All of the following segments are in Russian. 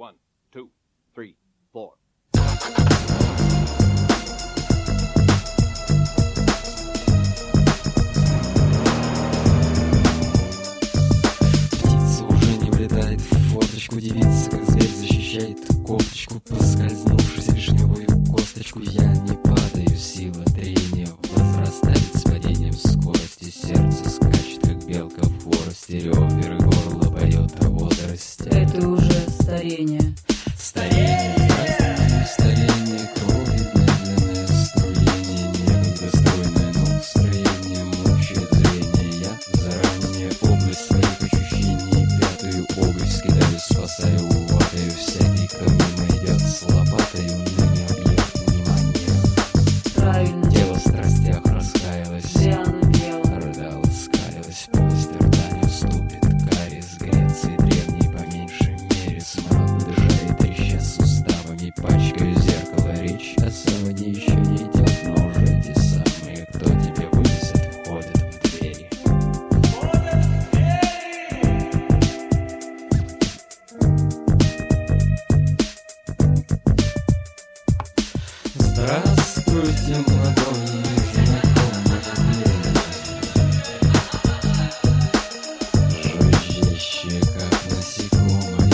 1, 2, 3, 4. Птица уже не влетает в форточку, девица, как зверь, защищает кофточку, поскользнувшись вишневую косточку. Я не падаю, сила трения возрастает с падением скорости. Сердце скачет, как белка в хворосте, ребер и горло поет о водорости. Это уже старение. Старение, здравствуйте, старение, крови, медленное струение, недостойное, но настроение мучает зрение. Я заранее область своих ощущений, пятую область кидаю, спасаю, уватаю всякий, кто мимо идет с лопатою, но не объект внимания. Правильно. Тело в страстях раскаялось, Диана пела. рыдала, скалилась, полость рта не уступит, кариес Греции древней по меньшей мере, смрад дышает, треща суставами, пачкаю зеркало, речь о саване еще не идет, но уже те самые, кто тебе вынесет, входят в двери. Здравствуйте, молодой знакомый мир, жужжащее, как насекомое.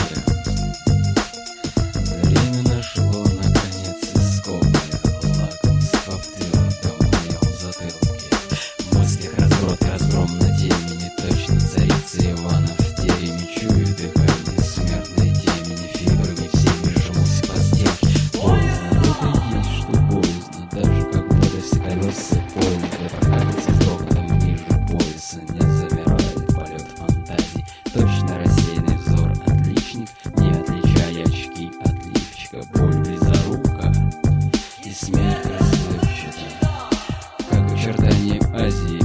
Время нашло, наконец, искомое лакомство в твердом моем затылке. В мыслях разброд и разгром на темени, точно царица Ивана в тереме. Чую дыхание смертной темени, фибрами всеми жмусь по стенке. Поздно, это есть, что поздно, даже когда до все колеса поздно, для прокатиться с грохотом ниже пояса не замирает полет фантазий. Точно рассеянный взор отличник, не отличая очки от лифчика. Боль близорука и смерть расплывчата, как очертания Азии.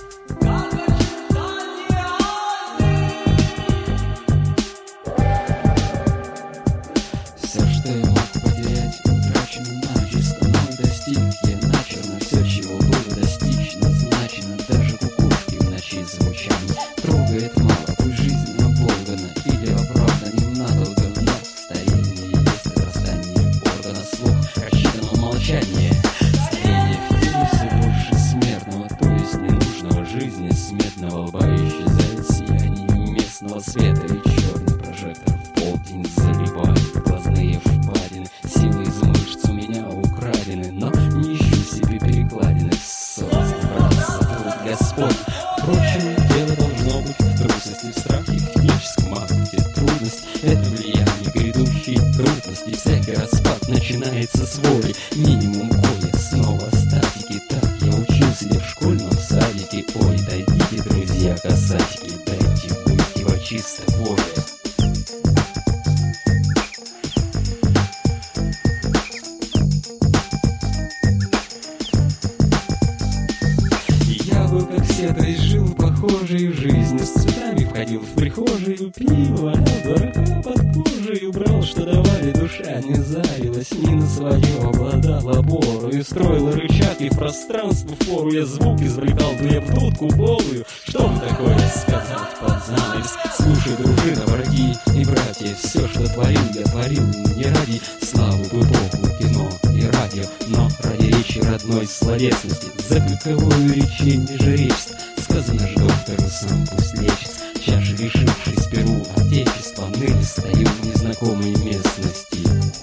Все, что я мог потерять, утрачено начисто. Мой достиг я начерно, все, чего было достичь, назначено. Даже кукушки в ночи звучание трогает мало, пусть жизнь оболгана или оправдана ненадолго, но старение есть отрастание органа, слух рассчитан на молчание. Старение в теле все больше смертного, то есть ненужного жизни сметного лба исчезает сияние местного света, и черный прожектор в полдень заливает глазные впадины. Силы из мышц у меня украдены, но не ищу себе перекладины. Совесть браться, труд Господь. Впрочем, дело должно быть в трусости, в страхе, в техническом акте. Трудность — это влияние грядущей трудности. Всякий распад начинается с воли. Минимум коя, снова статики. Так я учился я в школьном садике. Ой, дойдите, друзья, касатики, дайте выйти во чистой воле. Я был как все, то есть жил похожей жизнью, с цветами входил в прихожую, пил, валял дурака под кожей, брал, что давали, душа не завилась, ни на свое обладала борою, строила рычаг и в пространство впору я звук извлекал, дуя в дудку голую. Что вам такое сказать под занавес? Слушай, дружина, враги и братья, все, что творил, я творил не ради славы в эпоху кино и радио, но ради речи родной словесности. За каковую речение же речь, сказано ж доктору, сам пусть лечится. Чаши, лишившись перу отечества, ныне стою в незнакомой местности.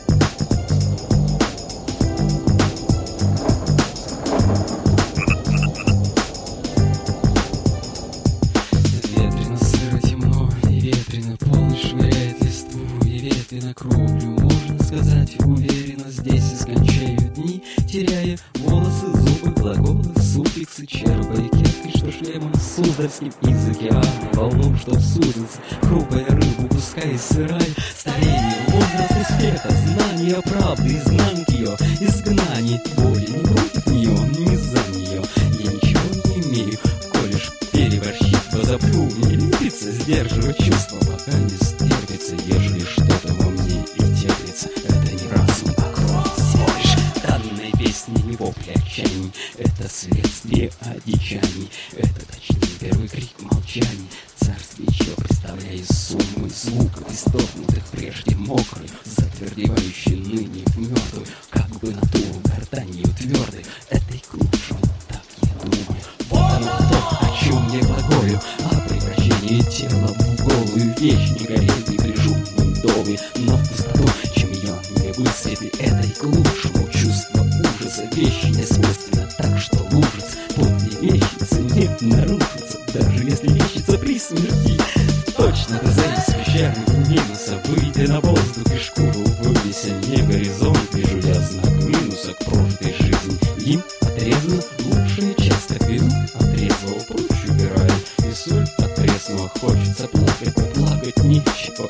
Ветрено, сыро, темно и ветрено, полночь швыряет листву и ветви на кровлю. Можно сказать уверенно, здесь искончаю дни, теряя волосы, зубы, глаголы, суффиксы, черпая кепкой, что шлемом суздальским из океана, волну, что сузится, хрупая рыбу, пускай сырая. Старение, возраст успеха, знание правды, изнанки ее, изгнание боли, не против нее, не за нее. Я ничего не имею, колешь переборщить, позаплю, не лепится, сдерживать чувства, пока не стерпится, ежели что-то во мне и теплится. Это не разум, а кровь, всего лишь данная песня не вопли отчаяний, это следствие одичаний, это точнее первый крик молчания. Царствие еще представляя суммы звуков, исторгнутых прежде мокрых затвердевающий ныне в мертвую, как бы натуру гортанью твердой, этой к лучшему, так я думаю. Вот оно то, о чем я глаголю, о превращении тела в голую вещь, не гореть не при шумном доме, но в пустоту, чем ее не высветли, этой к лучшему. Чувство ужаса вещи не свойственно, так что лужиц подле вещицы не нарушится, даже если вещица при смерти. Точно ты завис пещерного минуса, выйдя на воздух и шкуру вывеся не горизонт, вижу я знак минуса к прожитой жизни. Им отрезана лучшая часть, так вину отрезала прочь убираю, и соль от пресного хочется плакать, но плакать нечего.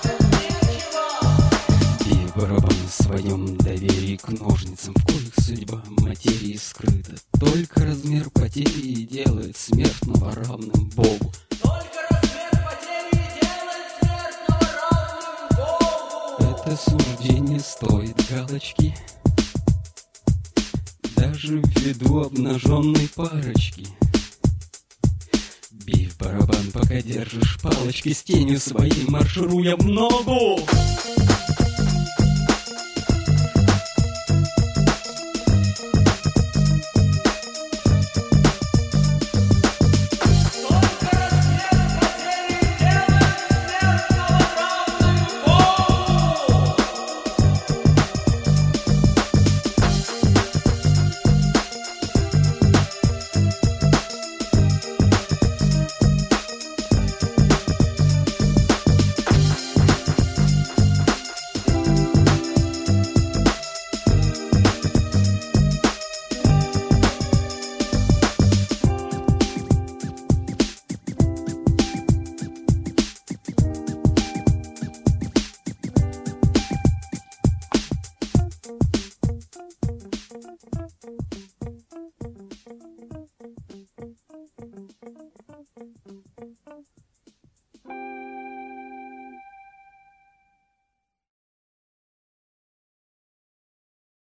Бей барабан в своем доверии к ножницам, в коих судьба материи скрыта. Только размер потери делает смертного равным Богу. Это суждение стоит галочки, даже в виду обнаженной парочки. Бей в барабан, пока держишь палочки, с тенью своей маршируя в ногу.